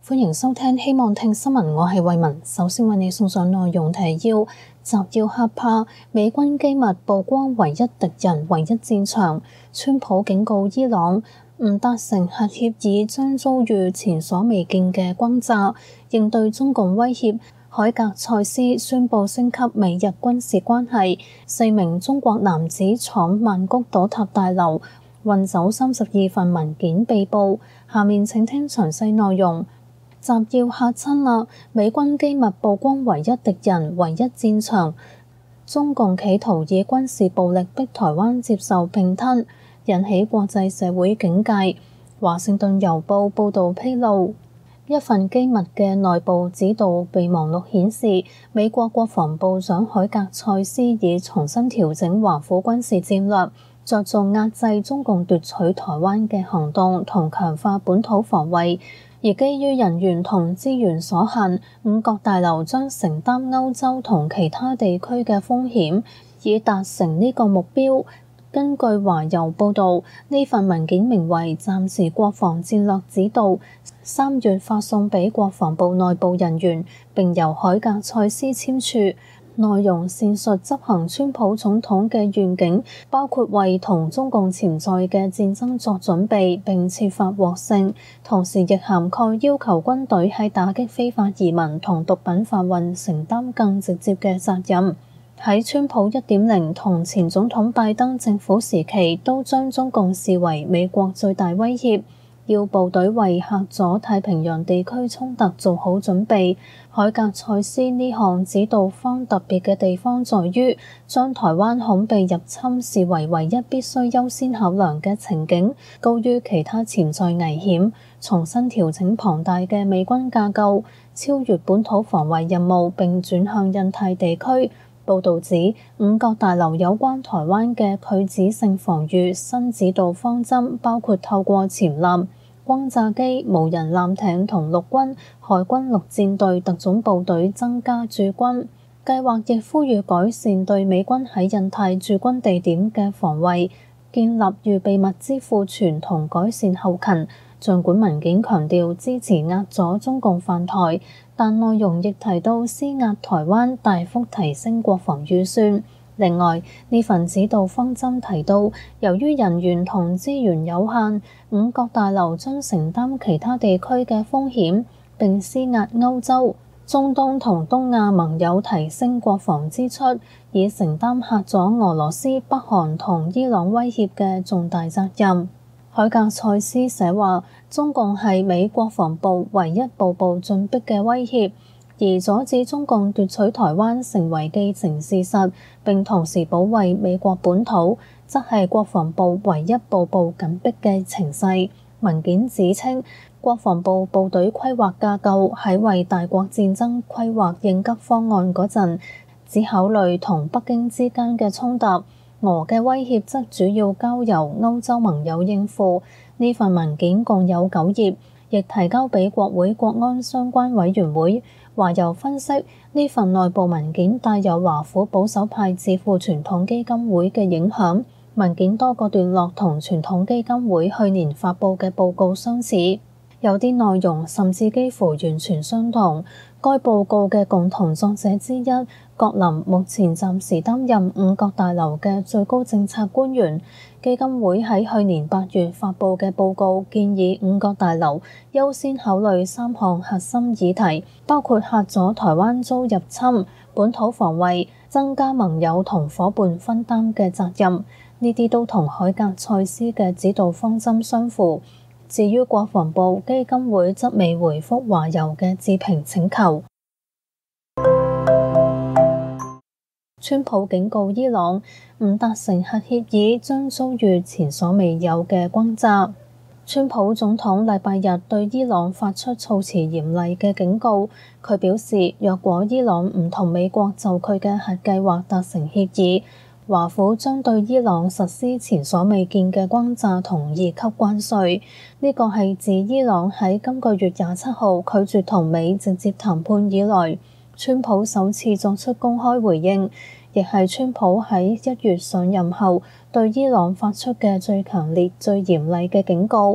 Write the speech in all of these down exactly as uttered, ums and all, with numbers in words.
歡迎收聽希望聽新聞，我係慧雯。首先為你送上內容提要：習要嚇怕，美軍機密曝光唯一敵人、唯一戰場。川普警告伊朗，唔達成核協議將遭遇前所未見嘅轟炸。應對中共威脅，海格塞斯宣布升級美日軍事關係。四名中國男子闖曼谷倒塌大樓，運走三十二份文件被捕。下面請聽詳細內容。習要嚇親啦！美軍機密曝光唯一敵人、唯一戰場。中共企圖以軍事暴力逼台灣接受併吞，引起國際社會警戒。華盛頓郵報報導披露，一份機密嘅內部指導備忘錄顯示，美國國防部長海格塞斯已重新調整華府軍事戰略，着重壓制中共奪取台灣嘅行動同強化本土防衛。而基於人員同資源所限，五角大樓將承擔歐洲同其他地區嘅風險，以達成呢個目標。根據華郵報導，呢份文件名為《暫時國防戰略指導》，三月發送俾國防部內部人員，並由海格塞斯簽署。內容闡述執行川普總統嘅願景，包括為同中共潛在嘅戰爭作準備並設法獲勝，同時亦涵蓋要求軍隊喺打擊非法移民同毒品販運承擔更直接嘅責任。喺川普一點零同前總統拜登政府時期，都將中共視為美國最大威脅，要部隊為嚇阻太平洋地區衝突做好準備。海格塞斯呢項指導方特別嘅地方在於，將台灣恐被入侵視為唯一必須優先考量嘅情景，高於其他潛在危險，重新調整龐大嘅美軍架構，超越本土防衛任務並轉向印太地區。報導指，五角大樓有關台灣嘅拒止性防禦新指導方針，包括透過潛艦、轟炸機、無人艦艇同陸軍、海軍陸戰隊特種部隊增加駐軍。計劃亦呼籲改善對美軍喺印太駐軍地點嘅防衛，建立預備物資庫存同改善後勤。儘管文件強調支持壓阻中共犯台，但內容亦提到施壓台灣大幅提升國防預算。另外，呢份指導方針提到，由於人員同資源有限，五角大樓將承擔其他地區嘅風險，並施壓歐洲、中東同東亞盟友提升國防支出，以承擔嚇阻俄羅斯、北韓同伊朗威脅嘅重大責任。海格塞斯寫話，中共係美國防部唯一步步進逼嘅威脅，而阻止中共奪取台灣成為既成事實，並同時保衛美國本土，則係國防部唯一步步緊逼嘅情勢。文件指稱，國防部部隊規劃架構喺為大國戰爭規劃應急方案嗰陣，只考慮同北京之間嘅衝突。俄嘅威脅則主要交由歐洲盟友應付。呢份文件共有九頁，亦提交俾國會國安相關委員會。華郵分析，呢份內部文件帶有華府保守派智庫傳統基金會嘅影響。文件多個段落同傳統基金會去年發布嘅報告相似，有啲內容甚至幾乎完全相同。該報告嘅共同作者之一，葛林，目前暫時擔任五角大樓嘅最高政策官員。基金會喺去年八月發布嘅報告建議五角大樓優先考慮三項核心議題，包括嚇阻台灣遭入侵、本土防衛、增加盟友同夥伴分擔嘅責任。呢啲都同海格塞斯嘅指導方針相符。至於國防部、基金會則未回覆華郵嘅置評請求。川普警告伊朗，唔達成核協議將遭遇前所未有嘅轟炸。川普總統禮拜日對伊朗發出措辭嚴厲嘅警告，佢表示，若果伊朗唔同美國就佢嘅核計劃達成協議，華府將對伊朗實施前所未見嘅轟炸同二級關稅。呢個係自伊朗喺今個月廿七號拒絕同美直接談判以來，川普首次作出公開回應，亦係川普喺一月上任後對伊朗發出嘅最強烈、最嚴厲嘅警告。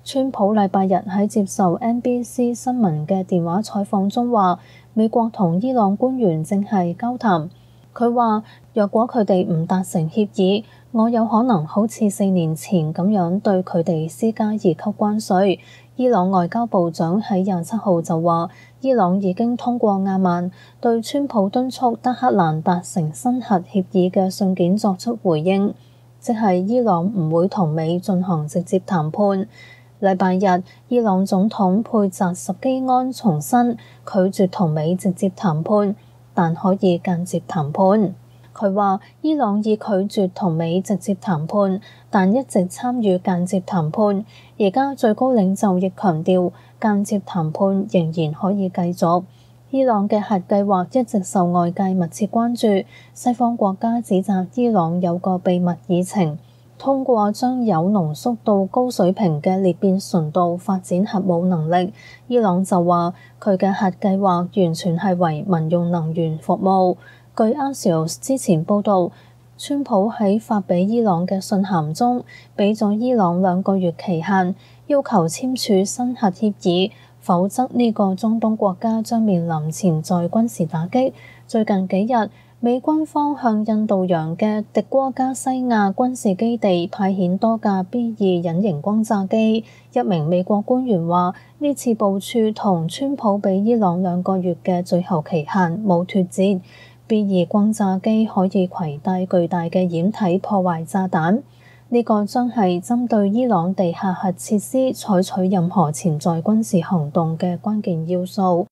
川普禮拜日喺接受 N B C 新聞嘅電話採訪中話，美國同伊朗官員正係交談。佢話：若果佢哋唔達成協議，我有可能好似四年前咁樣對佢哋施加二級關稅。伊朗外交部長喺廿七號就話，伊朗已經通過亞曼對川普敦促德黑蘭達成新核協議嘅信件作出回應，即係伊朗唔會同美進行直接談判。禮拜日，伊朗總統佩澤什基安重申拒絕同美直接談判，但可以間接談判。佢話：伊朗已拒絕同美直接談判，但一直參與間接談判。而家最高領袖亦強調，間接談判仍然可以繼續。伊朗嘅核計劃一直受外界密切關注，西方國家指責伊朗有個秘密議程，通過將鈾濃縮到高水平嘅裂變純度發展核武能力。伊朗就話佢嘅核計劃完全係為民用能源服務。據 Axios 之前報導，川普喺發俾伊朗嘅信函中，俾咗伊朗兩個月期限，要求簽署新核協議，否則呢個中東國家將面臨潛在軍事打擊。最近幾日，美軍方向印度洋嘅迪戈加西亞軍事基地派遣多架 B 二隱形轟炸機。一名美國官員話：呢次部署同川普俾伊朗兩個月嘅最後期限冇脫節。B 二轟炸機可以攜帶巨大嘅掩體破壞炸彈，呢個將係針對伊朗地下核設施採取任何潛在軍事行動嘅關鍵要素。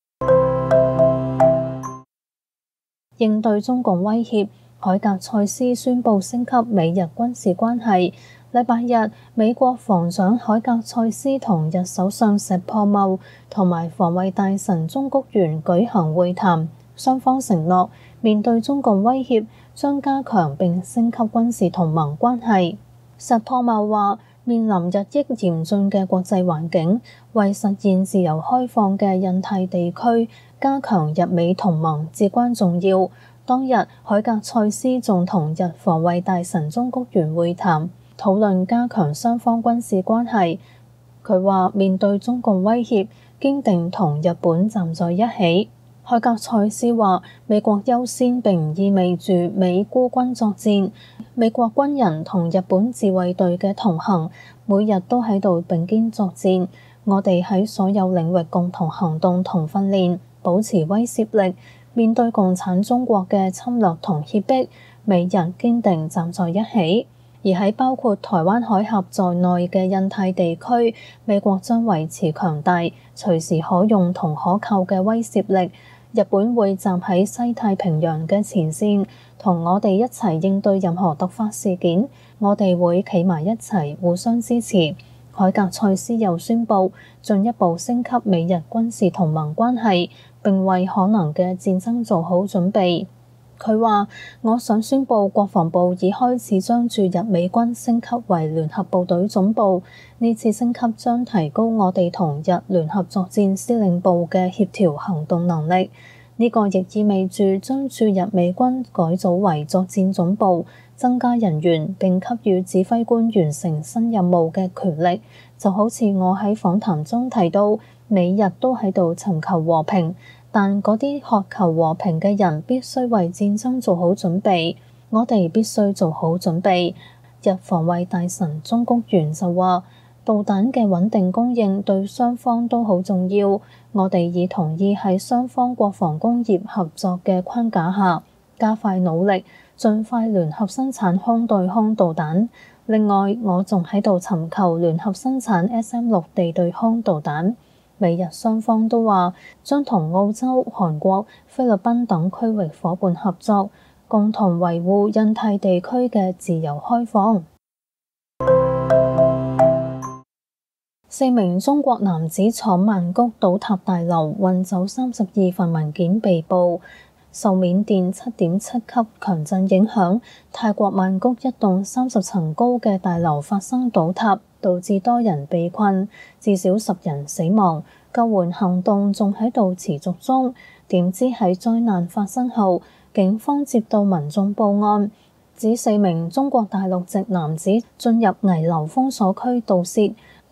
應對中共威脅，海格塞斯宣布升級美日軍事關係。禮拜日，美國防長海格塞斯同日首相石破茂同埋防衛大臣中谷元舉行會談，雙方承諾面對中共威脅，將加強並升級軍事同盟關係。石破茂話：面臨日益嚴峻嘅國際環境，為實現自由開放嘅印太地區，加強日美同盟至關重要。當日，海格塞斯仲同日防衛大臣中谷元會談，討論加強雙方軍事關係。佢話：面對中共威脅，堅定同日本站在一起。海格塞斯話：美國優先並唔意味住美孤軍作戰，美國軍人同日本自衛隊嘅同行，每日都喺度並肩作戰。我哋喺所有領域共同行動同訓練，保持威懾力。面對共產中國嘅侵略同脅迫，美日堅定站在一起。而喺包括台灣海峽在內嘅印太地區，美國將維持強大、隨時可用同可靠嘅威懾力。日本會站喺西太平洋嘅前線，同我哋一齊應對任何突發事件。我哋會企埋一齊，互相支持。海格塞斯又宣布進一步升級美日軍事同盟關係，並為可能嘅戰爭做好準備。佢話：我想宣布國防部已開始將駐日美軍升級為聯合部隊總部。呢次升級將提高我哋同日聯合作戰司令部嘅協調行動能力。呢個亦意味住將駐日美軍改組為作戰總部，增加人員並給予指揮官完成新任務嘅權力。就好似我喺訪談中提到，美日都喺度尋求和平。但嗰啲渴求和平嘅人必須為戰爭做好準備，我哋必須做好準備。日防衛大臣中谷元就話：導彈嘅穩定供應對雙方都好重要，我哋已同意喺雙方國防工業合作嘅框架下，加快努力，盡快聯合生產空對空導彈。另外，我仲喺度尋求聯合生產 S M 六地對空導彈。美日雙方都話將同澳洲、韓國、菲律賓等區域夥伴合作，共同維護印太地區嘅自由開放。四名中國男子闖曼谷倒塌大樓運走三十二份文件被捕。受緬甸七點七級強震影響，泰國曼谷一棟三十層高嘅大樓發生倒塌，導致多人被困，至少十人死亡。救援行動仲喺度持續中。點知喺災難發生後，警方接到民眾報案，指四名中國大陸籍男子進入危樓封鎖區盜竊。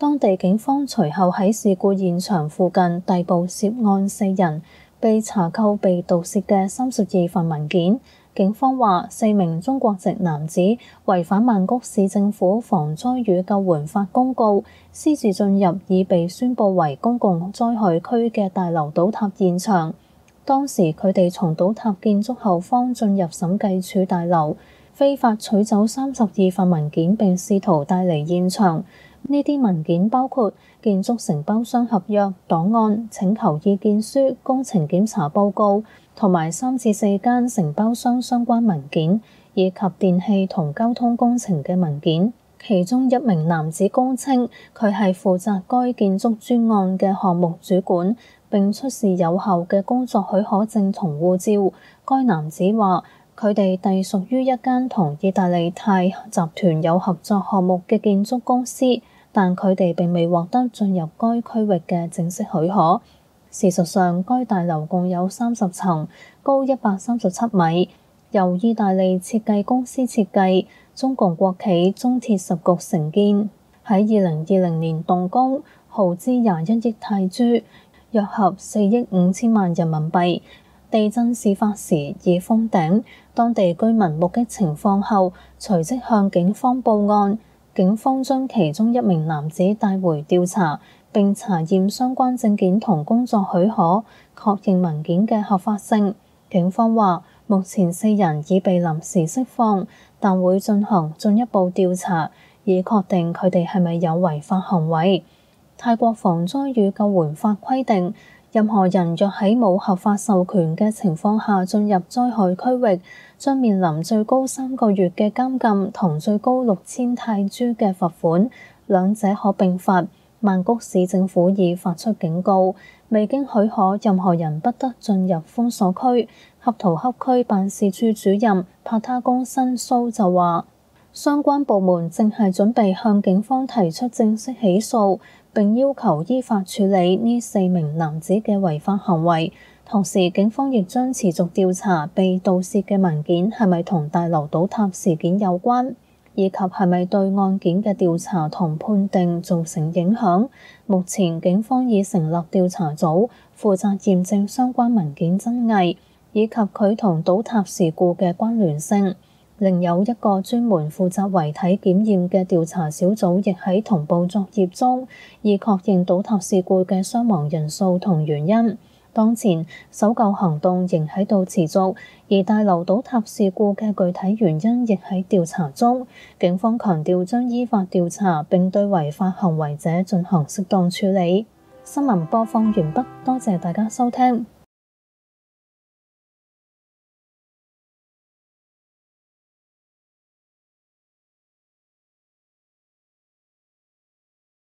當地警方隨後喺事故現場附近逮捕涉案四人，被查扣被盜竊嘅三十二份文件。警方話，四名中國籍男子違反曼谷市政府防災與救援法公告，私自進入已被宣佈為公共災害區嘅大樓倒塌現場。當時佢哋從倒塌建築後方進入審計處大樓，非法取走三十二份文件並試圖帶離現場。呢啲文件包括建築承包商合約、檔案、請求意見書、工程檢查報告，同埋三至四間承包商相關文件，以及電氣同交通工程嘅文件。其中一名男子供稱，佢係負責該建築專案嘅項目主管，並出示有效嘅工作許可證同護照。該男子話，佢哋隸屬於一間同意大利泰集團有合作項目嘅建築公司，但佢哋並未獲得進入該區域嘅正式許可。事實上，該大樓共有三十層，高一百三十七米，由意大利設計公司設計，中共國企中鐵十局承建，喺二零二零年動工，耗資廿一億泰銖，約合四億五千萬人民幣。地震事發時已封頂，當地居民目擊情況後，隨即向警方報案。警方將其中一名男子帶回調查，並查驗相關證件同工作許可，確認文件嘅合法性。警方話，目前四人已被臨時釋放，但會進行進一步調查，以確定佢哋係咪有違法行為。泰國防災與救援法規定，任何人若喺冇合法授權嘅情況下進入災害區域，將面臨最高三個月嘅監禁同最高六千泰銖嘅罰款，兩者可並罰。曼谷市政府已發出警告，未經許可，任何人不得進入封鎖區。恰圖恰區辦事處主任帕他公申蘇就話，相關部門正係準備向警方提出正式起訴，並要求依法處理呢四名男子嘅違法行為。同時，警方亦將持續調查被盜竊嘅文件係咪同大樓倒塌事件有關，以及係咪對案件嘅調查同判定造成影響。目前警方已成立調查組，負責驗證相關文件真偽，以及佢同倒塌事故嘅關聯性。另有一個專門負責遺體檢驗嘅調查小組亦喺同步作業中，以確認倒塌事故嘅傷亡人數同原因。當前搜救行動仍喺度持續，而大樓倒塌事故嘅具體原因亦喺調查中。警方強調將依法調查並對違法行為者進行適當處理。新聞播放完畢，多謝大家收聽。